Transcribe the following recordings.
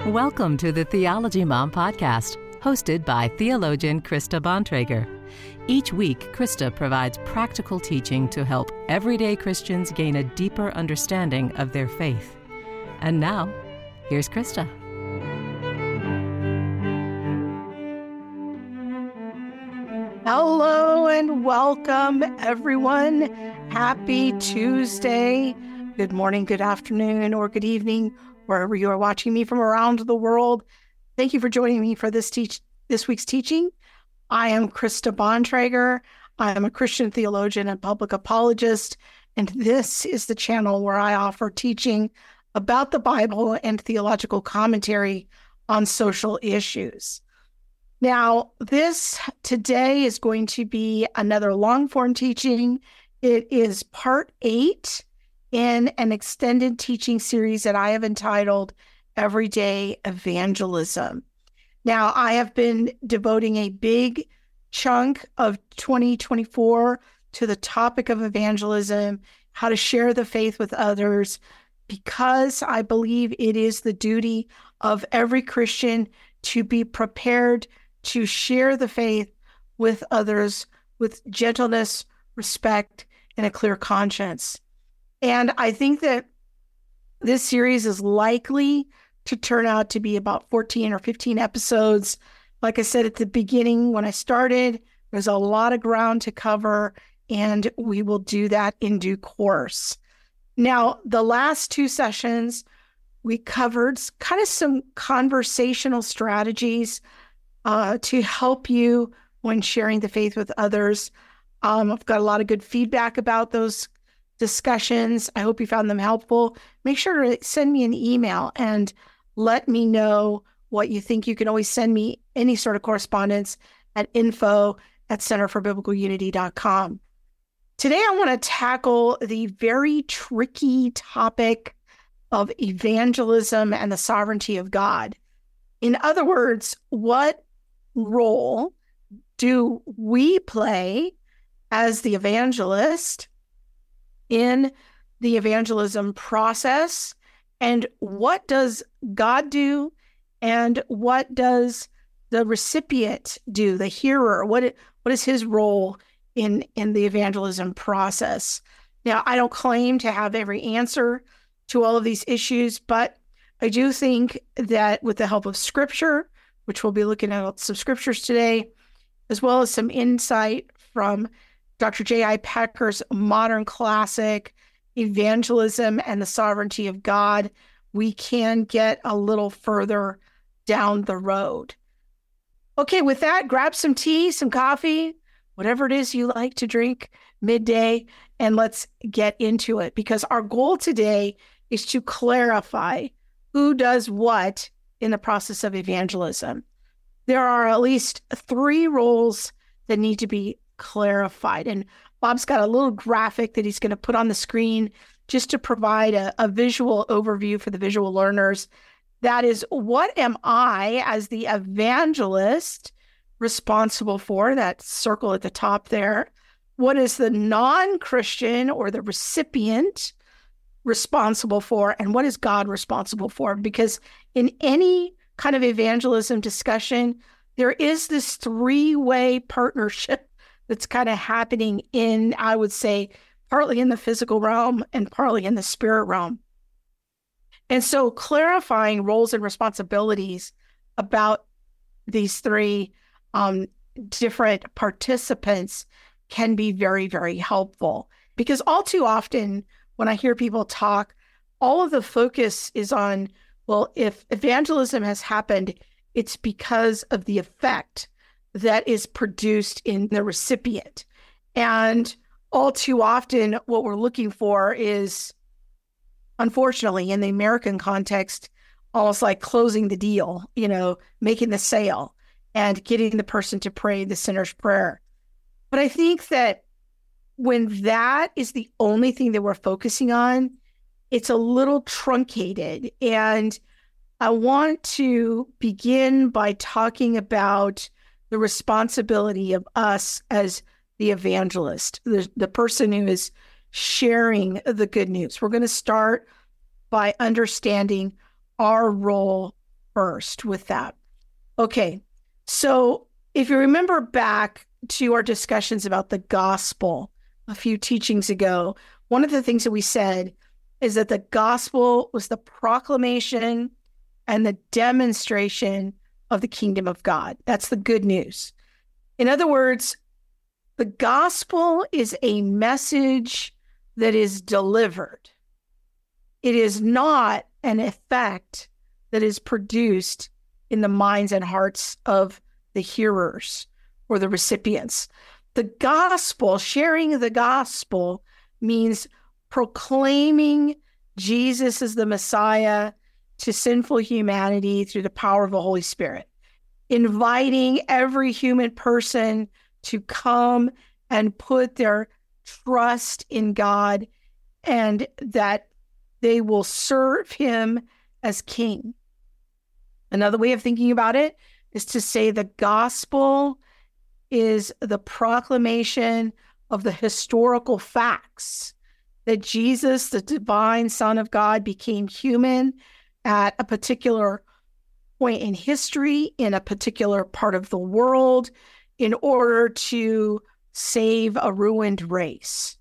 Welcome to the Theology Mom Podcast, hosted by theologian Krista Bontrager. Each week, Krista provides practical teaching to help everyday Christians gain a deeper understanding of their faith. And now, here's Krista. Hello and welcome, everyone. Happy Tuesday. Good morning, good afternoon, or good evening, wherever you are watching me from around the world. Thank you for joining me for this week's teaching. I am Krista Bontrager. I am a Christian theologian and public apologist, and this is the channel where I offer teaching about the Bible and theological commentary on social issues. Now, this today is going to be another long-form teaching. It is part 8 in an extended teaching series that I have entitled Everyday Evangelism. Now, I have been devoting a big chunk of 2024 to the topic of evangelism, how to share the faith with others, because I believe it is the duty of every Christian to be prepared to share the faith with others with gentleness, respect, and a clear conscience. And I think that this series is likely to turn out to be about 14 or 15 episodes. Like I said at the beginning when I started, there's a lot of ground to cover, and we will do that in due course. Now, the last 2 sessions, we covered kind of some conversational strategies to help you when sharing the faith with others. I've got a lot of good feedback about those discussions. I hope you found them helpful. Make sure to send me an email and let me know what you think. You can always send me any sort of correspondence at info@centerforbiblicalunity.com. Today, I want to tackle the very tricky topic of evangelism and the sovereignty of God. In other words, what role do we play as the evangelist in the evangelism process? And what does God do? And what does the recipient do, the hearer? What is his role in the evangelism process? Now, I don't claim to have every answer to all of these issues, but I do think that with the help of Scripture, which we'll be looking at some Scriptures today, as well as some insight from Dr. J.I. Packer's modern classic, Evangelism and the Sovereignty of God, we can get a little further down the road. Okay, with that, grab some tea, some coffee, whatever it is you like to drink midday, and let's get into it, because our goal today is to clarify who does what in the process of evangelism. There are at least 3 roles that need to be clarified. And Bob's got a little graphic that he's going to put on the screen just to provide a visual overview for the visual learners. That is, what am I as the evangelist responsible for? That circle at the top there. What is the non-Christian or the recipient responsible for? And what is God responsible for? Because in any kind of evangelism discussion, there is this 3-way partnership that's kind of happening in, I would say, partly in the physical realm and partly in the spirit realm. And so clarifying roles and responsibilities about these 3 different participants can be very, very helpful. Because all too often, when I hear people talk, all of the focus is on, well, if evangelism has happened, it's because of the effect that is produced in the recipient. And all too often, what we're looking for is, unfortunately, in the American context, almost like closing the deal, making the sale and getting the person to pray the sinner's prayer. But I think that when that is the only thing that we're focusing on, it's a little truncated. And I want to begin by talking about the responsibility of us as the evangelist, the person who is sharing the good news. We're going to start by understanding our role first with that. Okay, so if you remember back to our discussions about the gospel a few teachings ago, one of the things that we said is that the gospel was the proclamation and the demonstration of the kingdom of God. That's the good news. In other words, the gospel is a message that is delivered. It is not an effect that is produced in the minds and hearts of the hearers or the recipients. The gospel, sharing the gospel, means proclaiming Jesus as the Messiah to sinful humanity through the power of the Holy Spirit, inviting every human person to come and put their trust in God and that they will serve him as king. Another way of thinking about it is to say the gospel is the proclamation of the historical facts that Jesus, the divine Son of God, became human at a particular point in history, in a particular part of the world, in order to save a ruined race.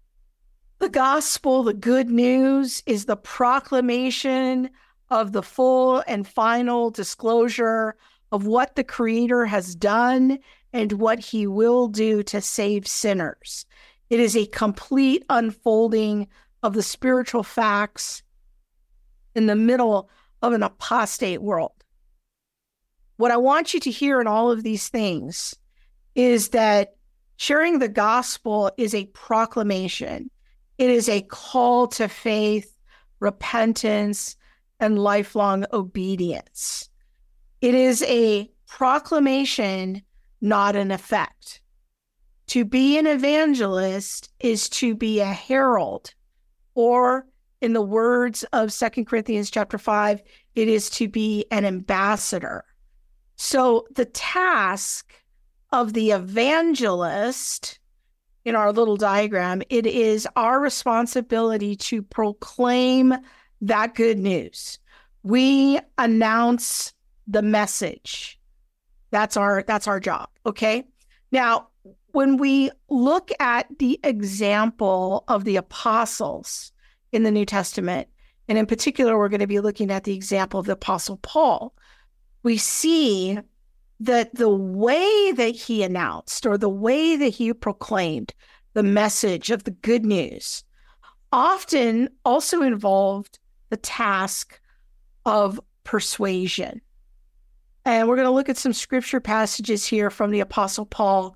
The gospel, the good news, is the proclamation of the full and final disclosure of what the Creator has done and what he will do to save sinners. It is a complete unfolding of the spiritual facts in the middle of an apostate world. What I want you to hear in all of these things is that sharing the gospel is a proclamation. It is a call to faith, repentance, and lifelong obedience. It is a proclamation, not an effect. To be an evangelist is to be a herald, or in the words of 2 Corinthians chapter 5, it is to be an ambassador. So the task of the evangelist in our little diagram, it is our responsibility to proclaim that good news. We announce the message. That's our job, okay? Now, when we look at the example of the apostles in the New Testament, and in particular, we're going to be looking at the example of the Apostle Paul, we see that the way that he announced or the way that he proclaimed the message of the good news often also involved the task of persuasion. And we're going to look at some scripture passages here from the Apostle Paul.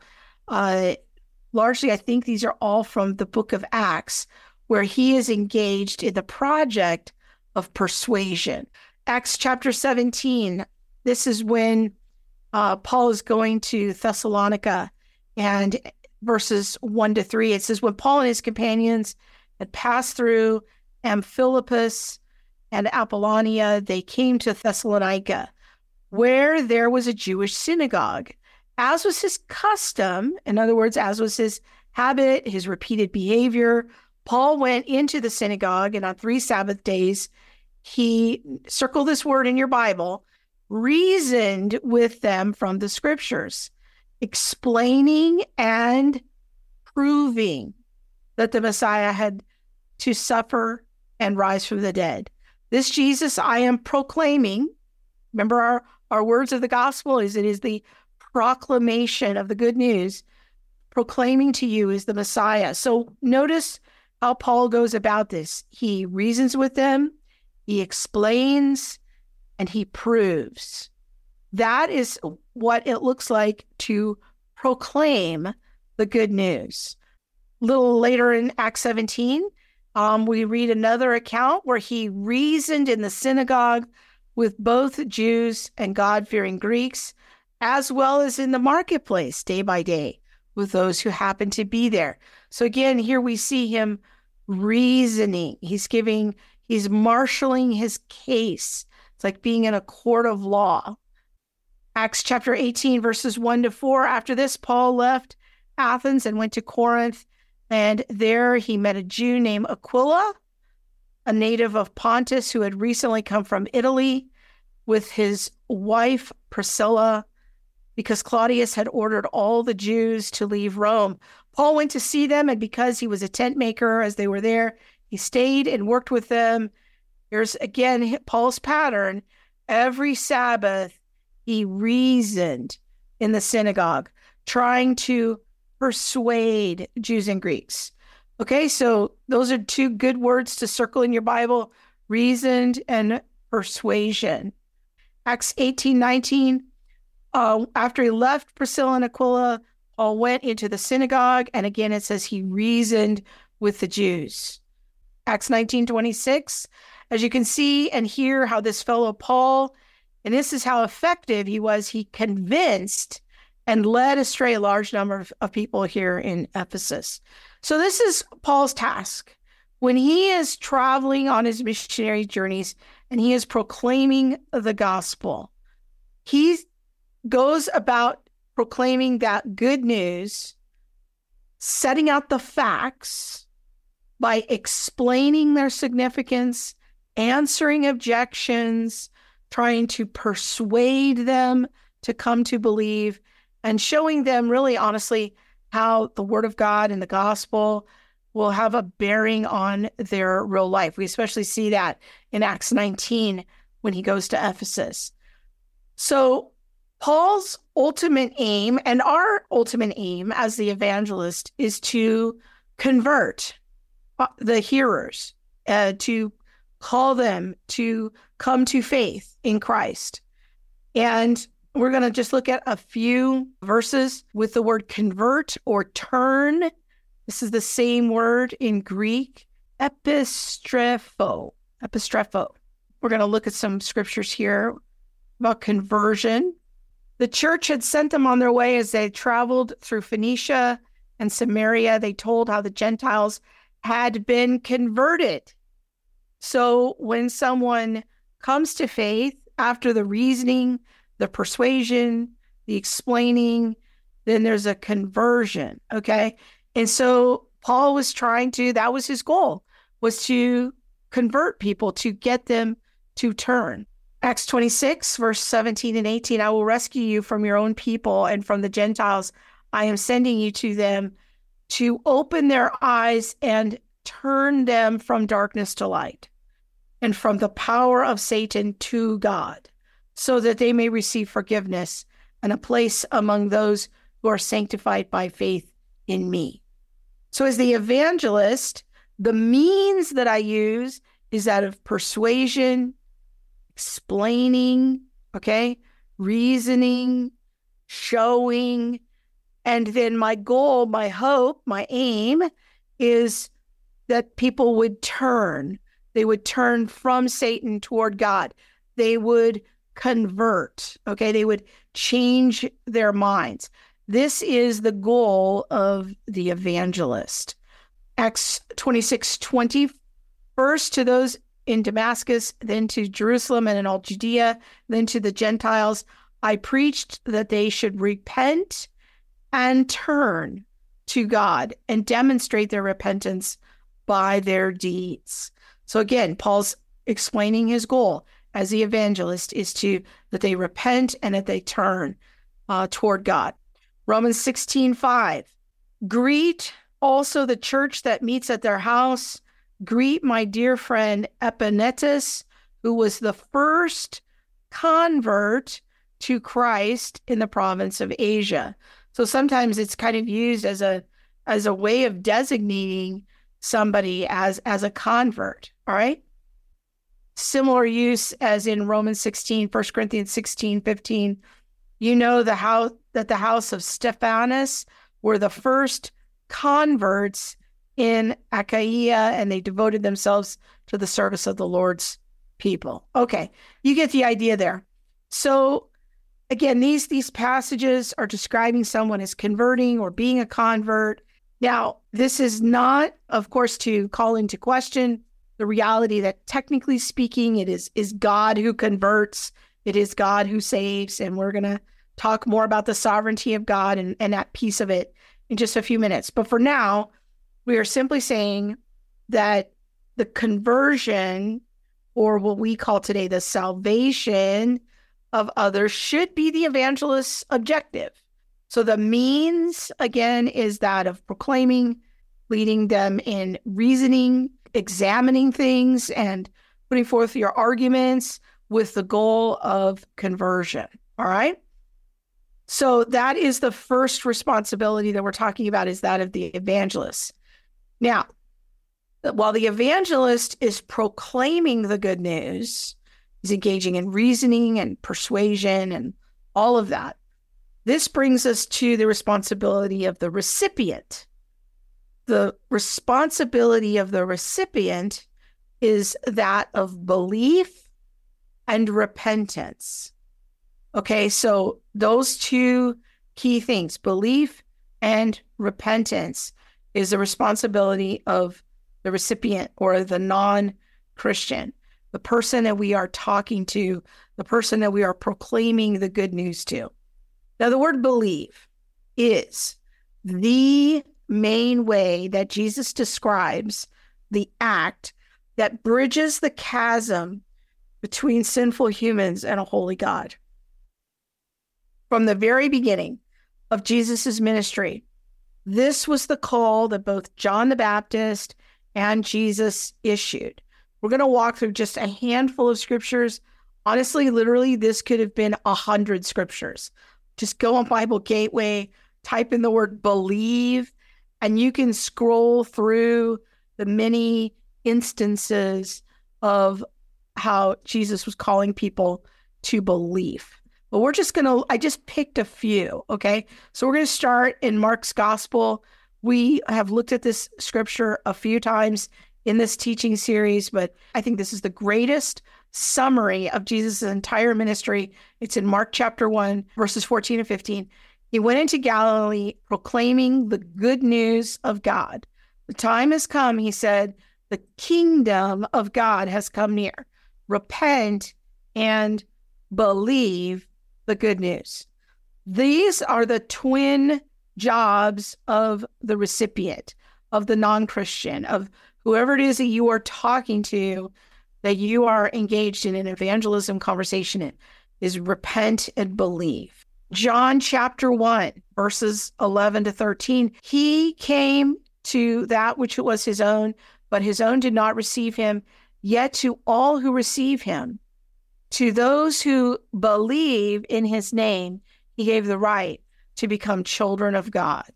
Largely, I think these are all from the book of Acts, where he is engaged in the project of persuasion. Acts chapter 17, this is when Paul is going to Thessalonica, and verses 1-3, it says, when Paul and his companions had passed through Amphipolis and Apollonia, they came to Thessalonica, where there was a Jewish synagogue. As was his custom, in other words, as was his habit, his repeated behavior, Paul went into the synagogue, and on 3 Sabbath days, he, circle this word in your Bible, reasoned with them from the scriptures, explaining and proving that the Messiah had to suffer and rise from the dead. This Jesus I am proclaiming. Remember our words of the gospel is it is the proclamation of the good news. Proclaiming to you is the Messiah. So notice how Paul goes about this. He reasons with them, he explains, and he proves. That is what it looks like to proclaim the good news. A little later in Acts 17, we read another account where he reasoned in the synagogue with both Jews and God-fearing Greeks, as well as in the marketplace day by day with those who happened to be there. So again, here we see him reasoning. He's marshaling his case. It's like being in a court of law. Acts chapter 18, verses 1-4. After this, Paul left Athens and went to Corinth, and there he met a Jew named Aquila, a native of Pontus who had recently come from Italy. with his wife Priscilla because Claudius had ordered all the Jews to leave Rome. Paul went to see them, and because he was a tent maker as they were there, he stayed and worked with them. Here's again Paul's pattern. Every Sabbath, he reasoned in the synagogue, trying to persuade Jews and Greeks. Okay, so those are two good words to circle in your Bible, reasoned and persuasion. Acts 18:19, after he left Priscilla and Aquila, Paul went into the synagogue, and again it says he reasoned with the Jews. Acts 19:26, as you can see and hear how this fellow Paul, and this is how effective he was, he convinced and led astray a large number of people here in Ephesus. So this is Paul's task. When he is traveling on his missionary journeys and he is proclaiming the gospel, he goes about proclaiming that good news, setting out the facts by explaining their significance, answering objections, trying to persuade them to come to believe, and showing them really honestly how the word of God and the gospel will have a bearing on their real life. We especially see that in Acts 19 when he goes to Ephesus. So Paul's ultimate aim and our ultimate aim as the evangelist is to convert the hearers, to call them to come to faith in Christ. And we're going to just look at a few verses with the word convert or turn. This is the same word in Greek, epistrepho. We're going to look at some scriptures here about conversion. The church had sent them on their way as they traveled through Phoenicia and Samaria. They told how the Gentiles had been converted. So when someone comes to faith after the reasoning, the persuasion, the explaining, then there's a conversion, okay? And so Paul was that was his goal, was to convert people, to get them to turn. Acts 26, verse 17 and 18, I will rescue you from your own people and from the Gentiles. I am sending you to them to open their eyes and turn them from darkness to light and from the power of Satan to God, so that they may receive forgiveness and a place among those who are sanctified by faith in me. So as the evangelist, the means that I use is that of persuasion, explaining, okay, reasoning, showing, and then my goal, my hope, my aim is that people would turn. They would turn from Satan toward God. They would convert, okay? They would change their minds. This is the goal of the evangelist. Acts 26:20, first to those in Damascus, then to Jerusalem and in all Judea, then to the Gentiles, I preached that they should repent and turn to God and demonstrate their repentance by their deeds. So again, Paul's explaining his goal as the evangelist is that they repent and that they turn toward God. Romans 16:5, greet also the church that meets at their house. Greet my dear friend Epanetus, who was the first convert to Christ in the province of Asia. So sometimes it's kind of used as a way of designating somebody as a convert, all right? Similar use as in Romans 16, 1 Corinthians 16:15. You know that the house of Stephanus were the first converts in Achaia, and they devoted themselves to the service of the Lord's people. Okay, you get the idea there. So again, these passages are describing someone as converting or being a convert. Now, this is not, of course, to call into question the reality that technically speaking, it is God who converts. It is God who saves. And we're going to talk more about the sovereignty of God and that piece of it in just a few minutes. But for now, we are simply saying that the conversion or what we call today the salvation of others, should be the evangelist's objective. So the means, again, is that of proclaiming, leading them in reasoning, examining things, and putting forth your arguments with the goal of conversion. All right? So that is the first responsibility that we're talking about, is that of the evangelist. Now, while the evangelist is proclaiming the good news, he's engaging in reasoning and persuasion and all of that. This brings us to the responsibility of the recipient. The responsibility of the recipient is that of belief and repentance. Okay, so those two key things, belief and repentance, is the responsibility of the recipient or the non-Christian, the person that we are talking to, the person that we are proclaiming the good news to. Now, the word believe is the main way that Jesus describes the act that bridges the chasm between sinful humans and a holy God. From the very beginning of Jesus's ministry, this was the call that both John the Baptist and Jesus issued. We're going to walk through just a handful of scriptures. Honestly, literally, this could have been 100 scriptures. Just go on Bible Gateway, type in the word believe, and you can scroll through the many instances of how Jesus was calling people to belief. But we're just I just picked a few, okay? So we're going to start in Mark's gospel. We have looked at this scripture a few times in this teaching series, but I think this is the greatest summary of Jesus' entire ministry. It's in Mark chapter 1, verses 14 and 15. He went into Galilee proclaiming the good news of God. The time has come, he said, the kingdom of God has come near. Repent and believe the good news. These are the twin jobs of the recipient, of the non-Christian, of whoever it is that you are talking to, that you are engaged in an evangelism conversation in, is repent and believe. John chapter 1, verses 11 to 13, he came to that which was his own, but his own did not receive him. Yet to all who receive him, to those who believe in his name, he gave the right to become children of God.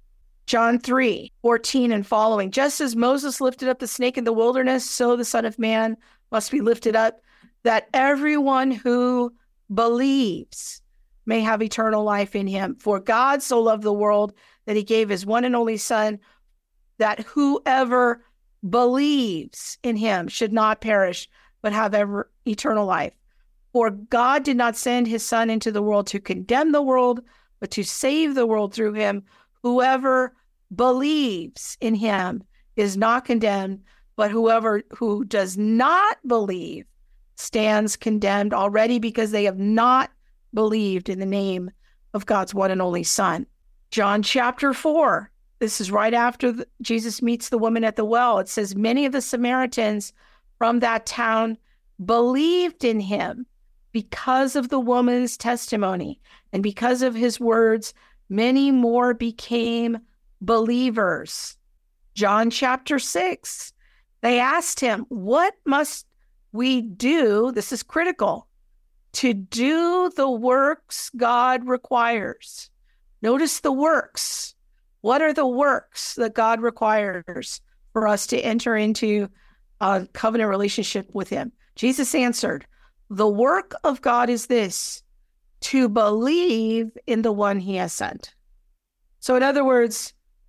John 3, 14 and following, just as Moses lifted up the snake in the wilderness, so the Son of Man must be lifted up, that everyone who believes may have eternal life in him. For God so loved the world that he gave his one and only Son, that whoever believes in him should not perish, but have eternal life. For God did not send his Son into the world to condemn the world, but to save the world through him. Whoever believes in him is not condemned, but whoever who does not believe stands condemned already, because they have not believed in the name of God's one and only Son. John chapter 4. This is right after Jesus meets the woman at the well. It says, many of the Samaritans from that town believed in him because of the woman's testimony, and because of his words, many more became believers. John chapter 6, they asked him, what must we do? This is critical, to do the works God requires. Notice the works. What are the works that God requires for us to enter into a covenant relationship with him? Jesus answered, the work of God is this, to believe in the one he has sent. So in other words,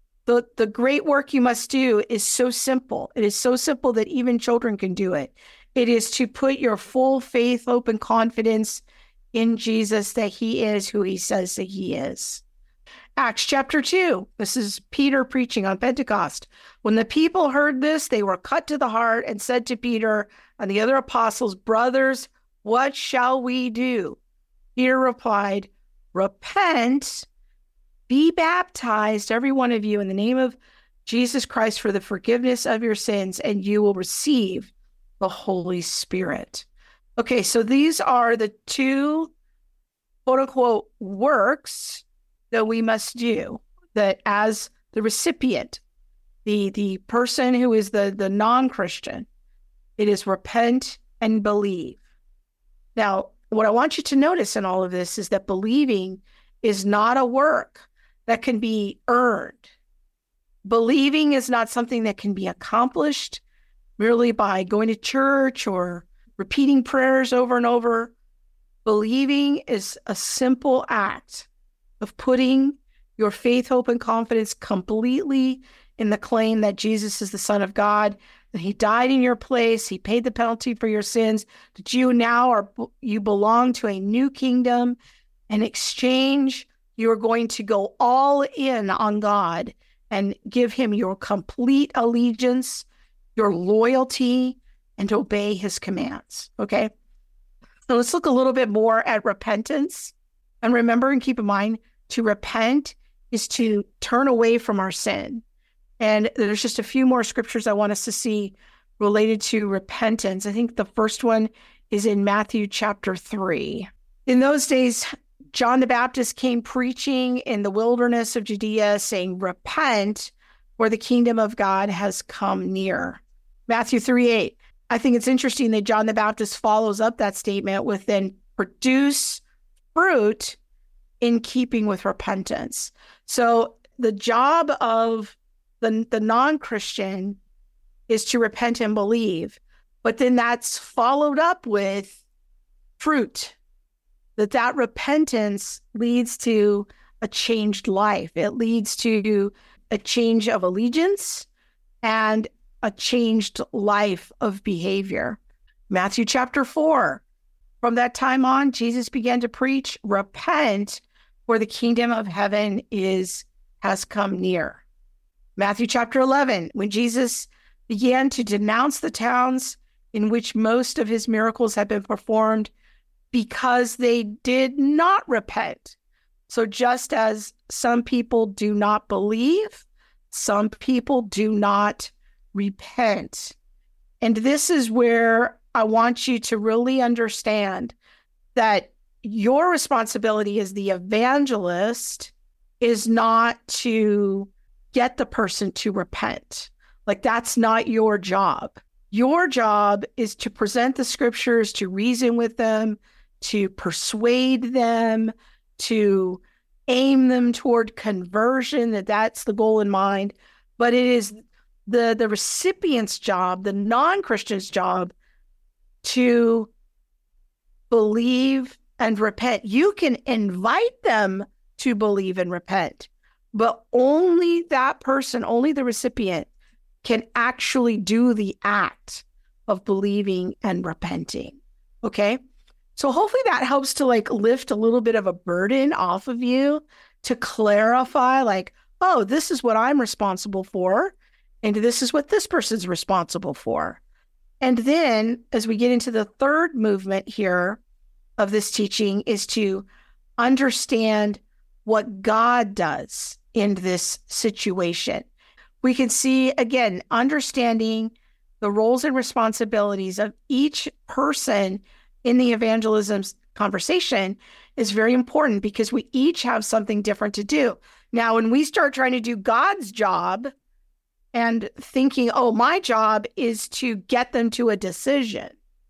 the great work you must do is so simple. It is so simple that even children can do it. It is to put your full faith, hope, and confidence in Jesus, that he is who he says that he is. Acts chapter 2, this is Peter preaching on Pentecost. When the people heard this, they were cut to the heart and said to Peter and the other apostles, brothers, what shall we do? Peter replied, repent, be baptized, every one of you, in the name of Jesus Christ for the forgiveness of your sins, and you will receive the Holy Spirit. Okay, so these are the two quote unquote works that we must do, that as the recipient, the person who is the non-Christian, it is repent and believe. Now, what I want you to notice in all of this is that believing is not a work that can be earned. Believing is not something that can be accomplished merely by going to church or repeating prayers over and over. Believing is a simple act of putting your faith, hope, and confidence completely in the claim that Jesus is the Son of God, that he died in your place, he paid the penalty for your sins, that you belong to a new kingdom. In exchange, you are going to go all in on God and give him your complete allegiance, your loyalty, and obey his commands. Okay? So let's look a little bit more at repentance. And remember and keep in mind, to repent is to turn away from our sin. And there's just a few more scriptures I want us to see related to repentance. I think the first one is in Matthew chapter 3. In those days, John the Baptist came preaching in the wilderness of Judea, saying, repent, for the kingdom of God has come near. Matthew 3:8. I think it's interesting that John the Baptist follows up that statement with then produce fruit in keeping with repentance. So the job of the non-Christian is to repent and believe, but then that's followed up with fruit. That repentance leads to a changed life. It leads to a change of allegiance and a changed life of behavior. Matthew chapter 4. From that time on, Jesus began to preach, repent, for the kingdom of heaven has come near. Matthew chapter 11, when Jesus began to denounce the towns in which most of his miracles had been performed because they did not repent. So just as some people do not believe, some people do not repent. And this is where I want you to really understand that your responsibility as the evangelist is not to get the person to repent. Like, that's not your job. Your job is to present the scriptures, to reason with them, to persuade them, to aim them toward conversion, that's the goal in mind. But it is the recipient's job, the non-Christian's job, to believe and repent. You can invite them to believe and repent, but only that person, only the recipient, can actually do the act of believing and repenting. Okay? So hopefully that helps to lift a little bit of a burden off of you, to clarify oh, this is what I'm responsible for, and this is what this person's responsible for. And then as we get into the third movement here of this teaching is to understand what God does in this situation. We can see, again, understanding the roles and responsibilities of each person in the evangelism conversation is very important, because we each have something different to do. Now, when we start trying to do God's job and thinking, oh, my job is to get them to a decision,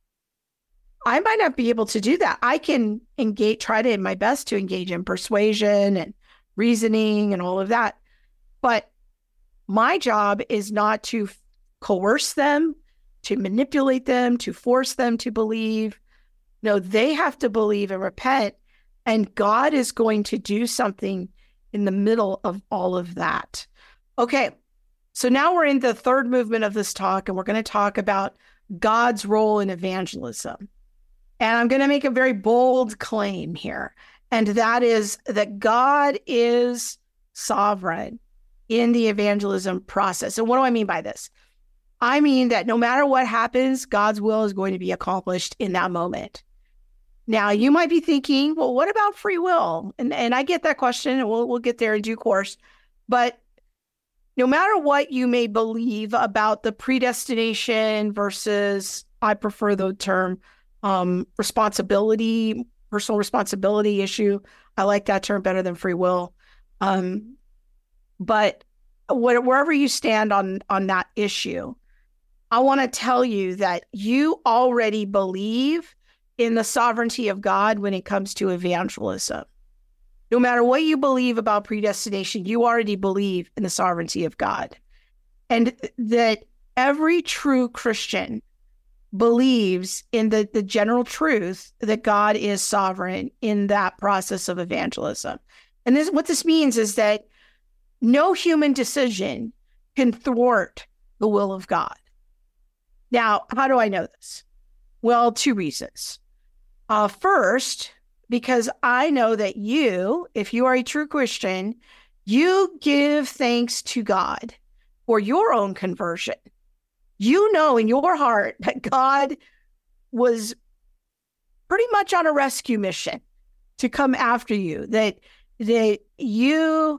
I might not be able to do that. I can try to my best to engage in persuasion and reasoning and all of that. But my job is not to coerce them, to manipulate them, to force them to believe. No, they have to believe and repent, and God is going to do something in the middle of all of that. Okay, so now we're in the third movement of this talk, and we're going to talk about God's role in evangelism. And I'm going to make a very bold claim here, and that is that God is sovereign in the evangelism process. And what do I mean by this? I mean that no matter what happens, God's will is going to be accomplished in that moment. Now, you might be thinking, well, what about free will? And I get that question, and we'll get there in due course. But no matter what you may believe about the predestination versus, I prefer the term responsibility, personal responsibility issue. I like that term better than free will. But wherever you stand on that issue, I want to tell you that you already believe in the sovereignty of God when it comes to evangelism. No matter what you believe about predestination, you already believe in the sovereignty of God. And that every true Christian believes in the general truth that God is sovereign in that process of evangelism. And what this means is that no human decision can thwart the will of God. Now, how do I know this? Well, two reasons. First, because I know that you, if you are a true Christian, you give thanks to God for your own conversion. You know in your heart that God was pretty much on a rescue mission to come after you, that you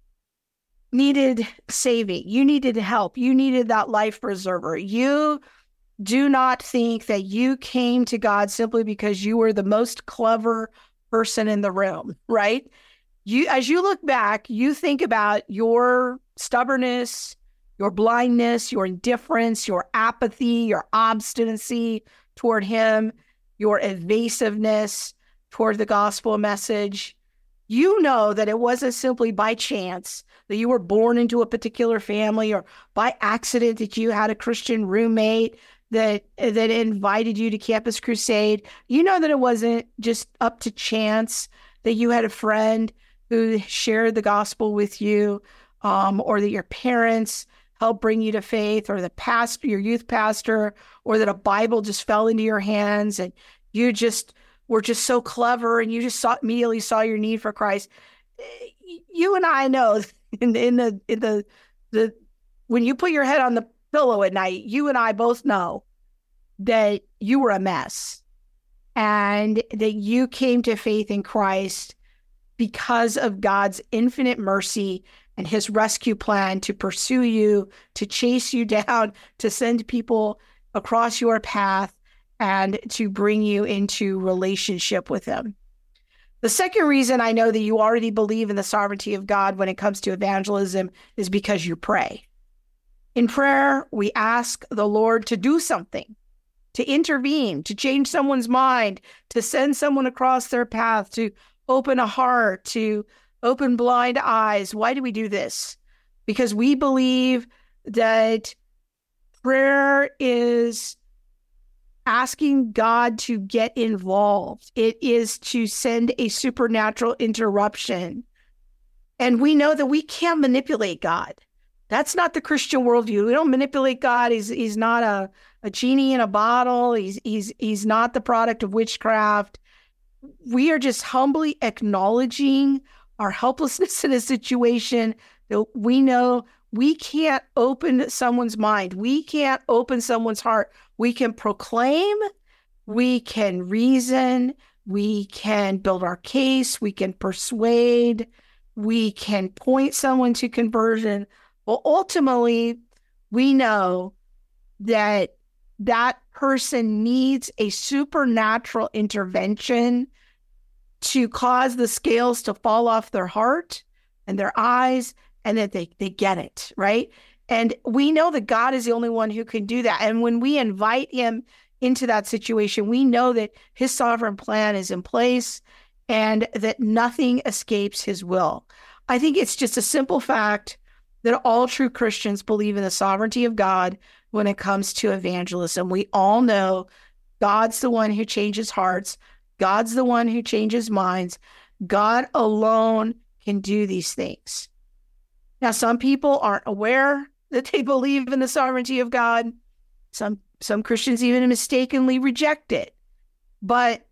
needed saving, you needed help, you needed that life preserver. You do not think that you came to God simply because you were the most clever person in the room, right? As you look back, you think about your stubbornness, your blindness, your indifference, your apathy, your obstinacy toward him, your evasiveness toward the gospel message. You know that it wasn't simply by chance that you were born into a particular family or by accident that you had a Christian roommate that invited you to Campus Crusade. You know that it wasn't just up to chance that you had a friend who shared the gospel with you, or that your parents helped bring you to faith, or the pastor, your youth pastor, or that a Bible just fell into your hands and you just were just so clever and you just immediately saw your need for Christ. You and I know in the when you put your head on the pillow at night, you and I both know that you were a mess and that you came to faith in Christ because of God's infinite mercy and his rescue plan to pursue you, to chase you down, to send people across your path, and to bring you into relationship with him. The second reason I know that you already believe in the sovereignty of God when it comes to evangelism is because you pray. In prayer, we ask the Lord to do something, to intervene, to change someone's mind, to send someone across their path, to open a heart, to open blind eyes. Why do we do this? Because we believe that prayer is asking God to get involved. It is to send a supernatural interruption. And we know that we can't manipulate God. That's not the Christian worldview. We don't manipulate God. He's not a genie in a bottle. He's not the product of witchcraft. We are just humbly acknowledging our helplessness in a situation that we know we can't open someone's mind. We can't open someone's heart. We can proclaim, we can reason, we can build our case, we can persuade, we can point someone to conversion. Well, ultimately, we know that that person needs a supernatural intervention to cause the scales to fall off their heart and their eyes, and that they get it, right? And we know that God is the only one who can do that. And when we invite him into that situation, we know that his sovereign plan is in place and that nothing escapes his will. I think it's just a simple fact that all true Christians believe in the sovereignty of God when it comes to evangelism. We all know God's the one who changes hearts. God's the one who changes minds. God alone can do these things. Now, some people aren't aware that they believe in the sovereignty of God. Some Christians even mistakenly reject it. But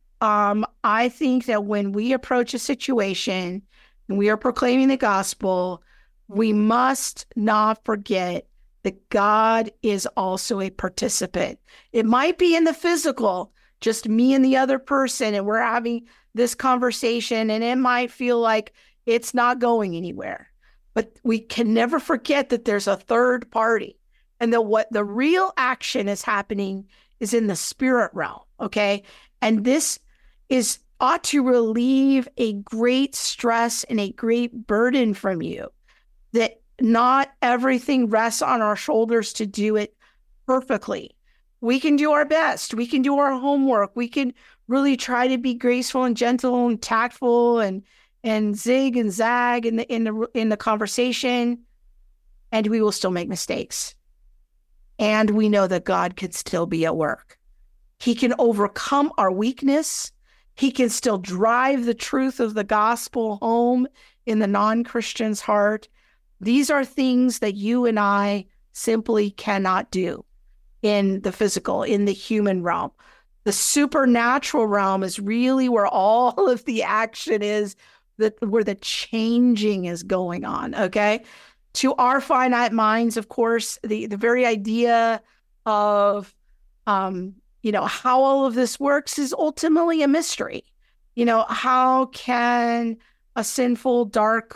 I think that when we approach a situation and we are proclaiming the gospel, we must not forget that God is also a participant. It might be in the physical, just me and the other person, and we're having this conversation, and it might feel like it's not going anywhere. But we can never forget that there's a third party, and that what the real action is happening is in the spirit realm, okay? And this ought to relieve a great stress and a great burden from you, that not everything rests on our shoulders to do it perfectly. We can do our best. We can do our homework. We can really try to be graceful and gentle and tactful and zig and zag in the conversation, and we will still make mistakes. And we know that God can still be at work. He can overcome our weakness. He can still drive the truth of the gospel home in the non-Christian's heart. These are things that you and I simply cannot do in the physical, in the human realm. The supernatural realm is really where all of the action is, where the changing is going on, okay? To our finite minds, of course, the very idea of, how all of this works is ultimately a mystery. How can a sinful,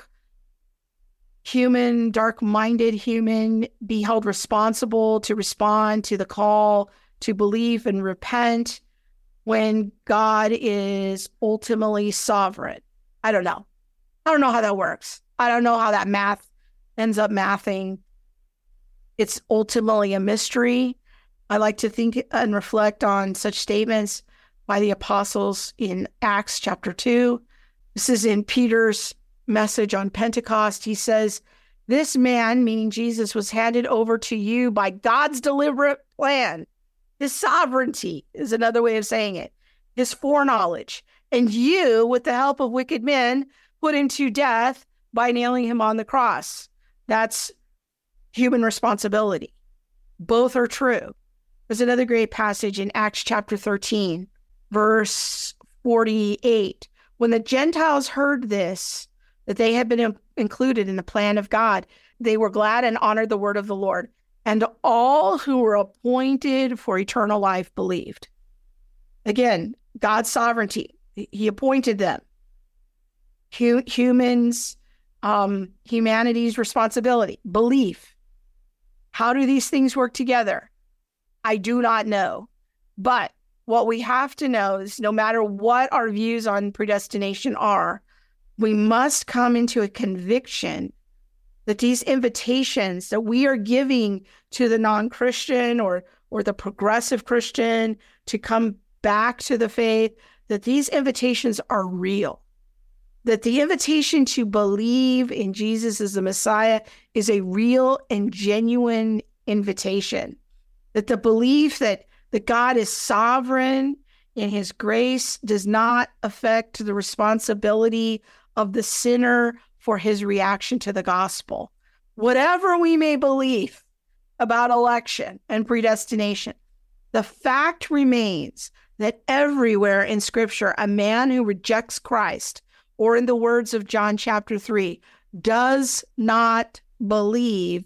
dark-minded human be held responsible to respond to the call to believe and repent when God is ultimately sovereign? I don't know. I don't know how that works. I don't know how that math ends up mathing. It's ultimately a mystery. I like to think and reflect on such statements by the apostles in Acts chapter 2. This is in Peter's message on Pentecost. He says, "This man," meaning Jesus, "was handed over to you by God's deliberate plan." His sovereignty is another way of saying it. His foreknowledge. "And you, with the help of wicked men, put him to death by nailing him on the cross." That's human responsibility. Both are true. There's another great passage in Acts chapter 13, verse 48. When the Gentiles heard this, that they had been included in the plan of God, they were glad and honored the word of the Lord. And all who were appointed for eternal life believed. Again, God's sovereignty. He appointed them. Humanity's responsibility, belief. How do these things work together? I do not know. But what we have to know is no matter what our views on predestination are, we must come into a conviction that these invitations that we are giving to the non-Christian or the progressive Christian to come back to the faith, that these invitations are real. That the invitation to believe in Jesus as the Messiah is a real and genuine invitation. That the belief that God is sovereign in his grace does not affect the responsibility of the sinner for his reaction to the gospel. Whatever we may believe about election and predestination, the fact remains that everywhere in Scripture, a man who rejects Christ, or in the words of John chapter 3, does not believe,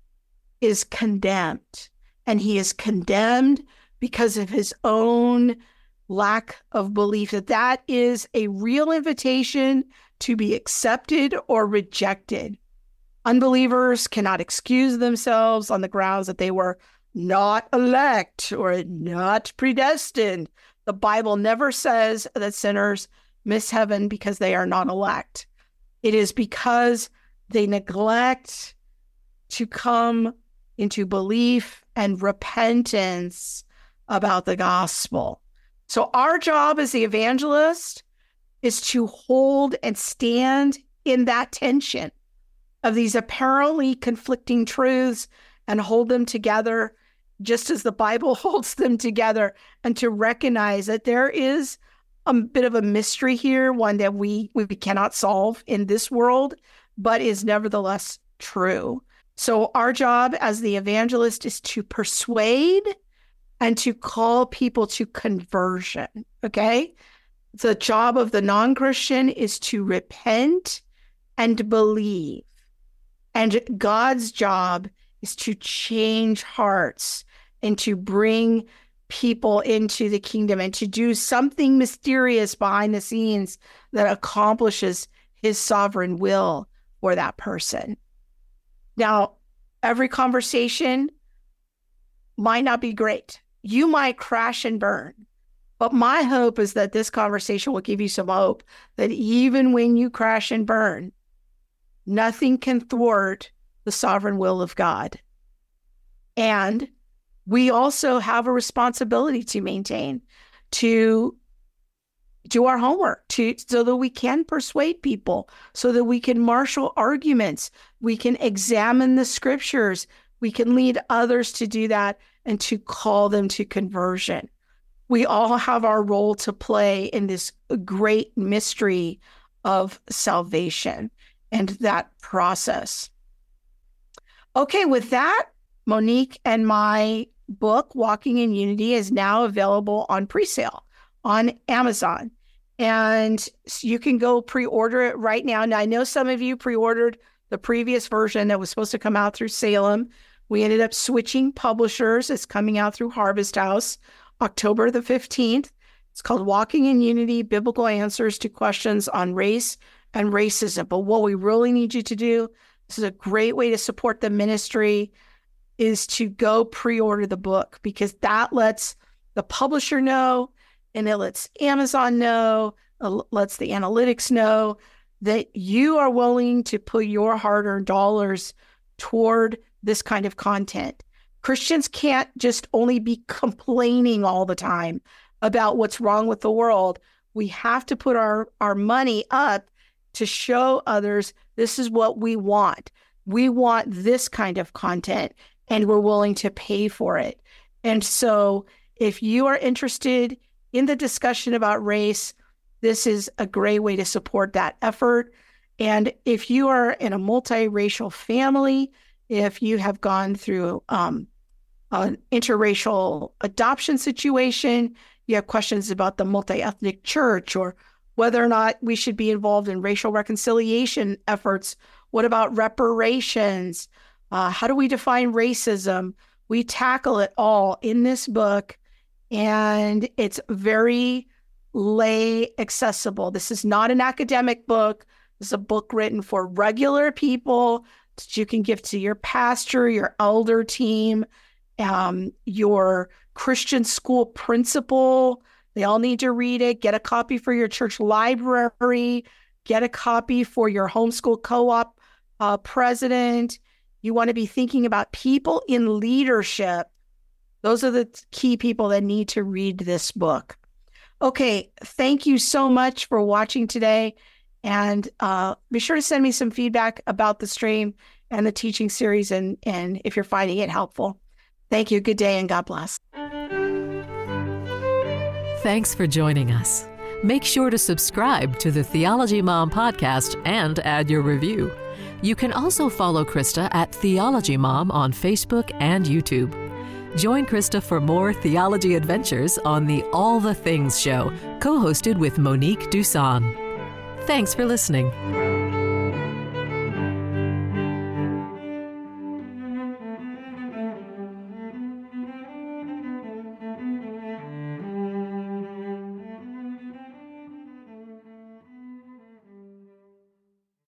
is condemned. And he is condemned because of his own lack of belief. That is a real invitation to be accepted or rejected. Unbelievers cannot excuse themselves on the grounds that they were not elect or not predestined. The Bible never says that sinners miss heaven because they are not elect. It is because they neglect to come into belief and repentance about the gospel. So our job as the evangelist is to hold and stand in that tension of these apparently conflicting truths and hold them together just as the Bible holds them together, and to recognize that there is a bit of a mystery here, one that we cannot solve in this world, but is nevertheless true. So our job as the evangelist is to persuade and to call people to conversion, okay? The job of the non-Christian is to repent and believe. And God's job is to change hearts and to bring people into the kingdom and to do something mysterious behind the scenes that accomplishes his sovereign will for that person. Now, every conversation might not be great. You might crash and burn. But my hope is that this conversation will give you some hope that even when you crash and burn, nothing can thwart the sovereign will of God. And we also have a responsibility to maintain, to do our homework, so that we can persuade people, so that we can marshal arguments, we can examine the scriptures, we can lead others to do that and to call them to conversion. We all have our role to play in this great mystery of salvation and that process. Okay, with that, Monique and my book, Walking in Unity, is now available on pre-sale on Amazon. And you can go pre-order it right now. Now, I know some of you pre-ordered the previous version that was supposed to come out through Salem. We ended up switching publishers. It's coming out through Harvest House, October the 15th. It's called Walking in Unity, Biblical Answers to Questions on Race and Racism. But what we really need you to do, this is a great way to support the ministry, is to go pre-order the book, because that lets the publisher know, and it lets Amazon know, it lets the analytics know that you are willing to put your hard-earned dollars toward this kind of content. Christians can't just only be complaining all the time about what's wrong with the world. We have to put our money up to show others this is what we want. We want this kind of content, and we're willing to pay for it. And so if you are interested in the discussion about race, this is a great way to support that effort. And if you are in a multiracial family, if you have gone through an interracial adoption situation, you have questions about the multi-ethnic church, or whether or not we should be involved in racial reconciliation efforts. What about reparations? How do we define racism? We tackle it all in this book, and it's very lay accessible. This is not an academic book. This is a book written for regular people that you can give to your pastor, your elder team, your Christian school principal. They all need to read it. Get a copy for your church library. Get a copy for your homeschool co-op president. You want to be thinking about people in leadership. Those are the key people that need to read this book. Okay, thank you so much for watching today. And be sure to send me some feedback about the stream and the teaching series, and if you're finding it helpful. Thank you. Good day, and God bless. Thanks for joining us. Make sure to subscribe to the Theology Mom podcast and add your review. You can also follow Krista at Theology Mom on Facebook and YouTube. Join Krista for more theology adventures on the All the Things show, co-hosted with Monique Duson. Thanks for listening.